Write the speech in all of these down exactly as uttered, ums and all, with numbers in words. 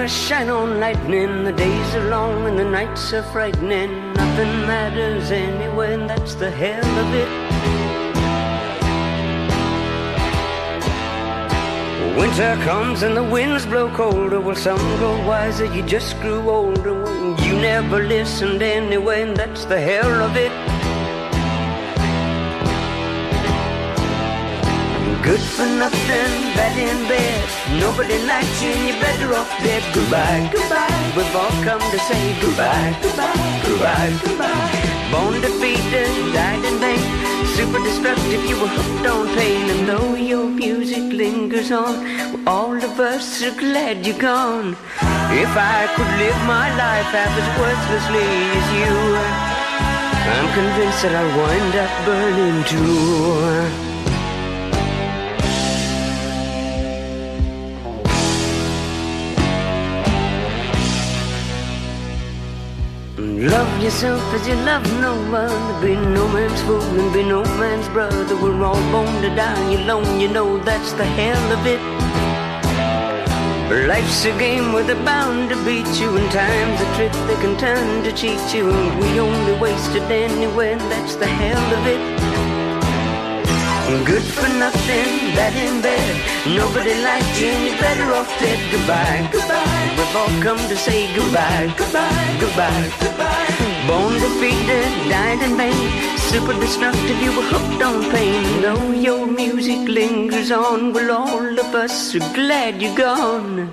stars shine on lightning. The days are long and the nights are frightening. Nothing matters anyway, and that's the hell of it. Winter comes and the winds blow colder. Well, some grow wiser, you just grew older. Well, you never listened anyway, and that's the hell of it. Good for nothing, bad in bed. Nobody likes you and you're better off dead. Goodbye, goodbye, we've all come to say goodbye, goodbye, goodbye, goodbye. Born defeated, died in vain. Super destructive, you were hooked on pain. And though your music lingers on, well, all of us are glad you're gone. If I could live my life half as worthlessly as you, I'm convinced that I'll wind up burning too. Love yourself as you love no one. Be no man's fool and be no man's brother. We're all born to die alone, you know that's the hell of it. Life's a game where they're bound to beat you, and time's a trick they can turn to cheat you. And we only wasted anyway, and that's the hell of it. Good for nothing, bad in bed. Nobody liked you and you're better off dead. Goodbye, goodbye, we've all come to say goodbye, goodbye, goodbye, goodbye. Born defeated, died in vain. Super destructive, you were hooked on pain. Though your music lingers on, well, all of us are glad you're gone.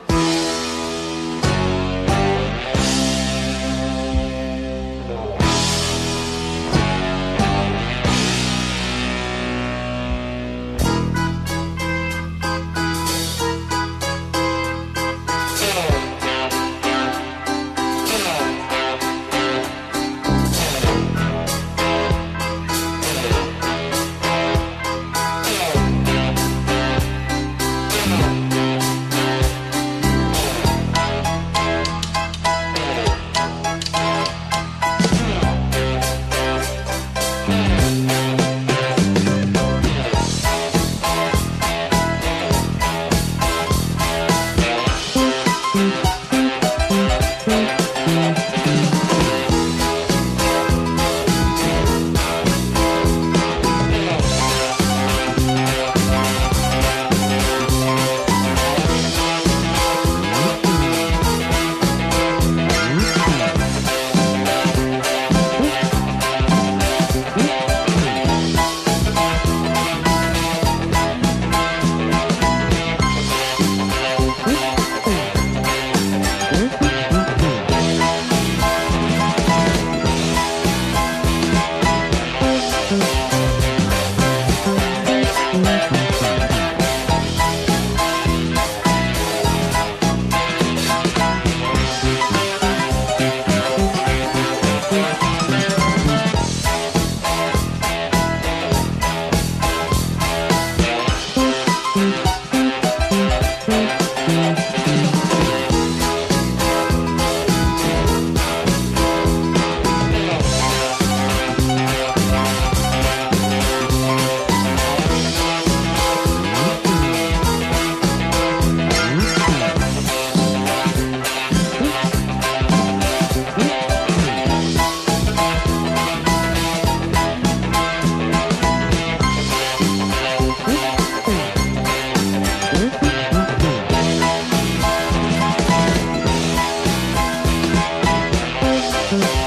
Mm-hmm.